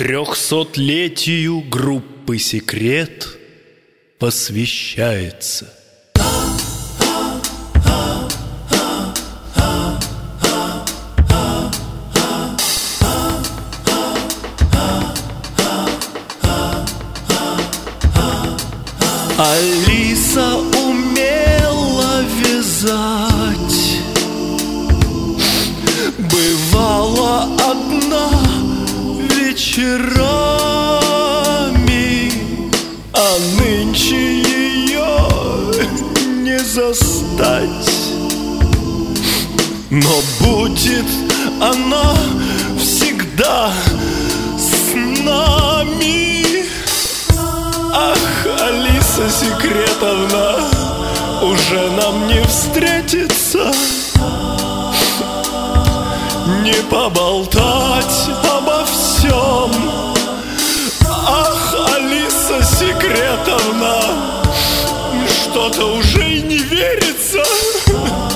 300-летию группы «Секрет» посвящается. Алиса умела вязать, бывала одна вечерами, а нынче ее не застать. Но будет она всегда с нами. Ах, Алиса Секретовна, уже нам не встретиться, не поболтать обо всем. Ах, Алиса Секретовна, что-то уже и не верится.